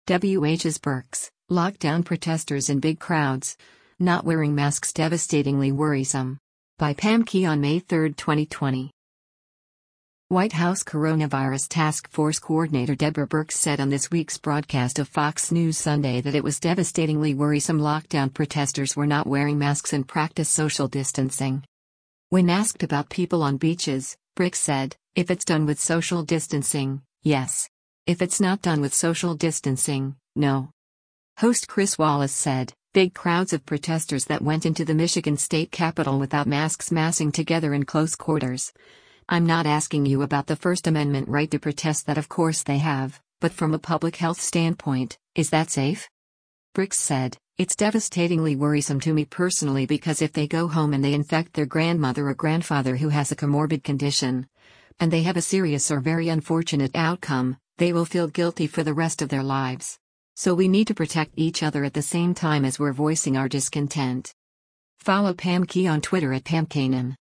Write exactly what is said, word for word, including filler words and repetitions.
W H's Burks, lockdown protesters in big crowds. Not wearing masks devastatingly worrisome. By Pam Key on May third, twenty twenty. White House Coronavirus Task Force Coordinator Deborah Birx said on this week's broadcast of Fox News Sunday that it was devastatingly worrisome lockdown protesters were not wearing masks and practice social distancing. When asked about people on beaches, Birx said, "If it's done with social distancing, yes. If it's not done with social distancing, no." Host Chris Wallace said, "Big crowds of protesters that went into the Michigan state capitol without masks massing together in close quarters. I'm not asking you about the First Amendment right to protest, that of course they have, but from a public health standpoint, is that safe?" Birx said, "It's devastatingly worrisome to me personally because if they go home and they infect their grandmother or grandfather who has a comorbid condition, and they have a serious or very unfortunate outcome, they will feel guilty for the rest of their lives. So we need to protect each other at the same time as we're voicing our discontent." Follow Pam Key on Twitter at Pam Kanan.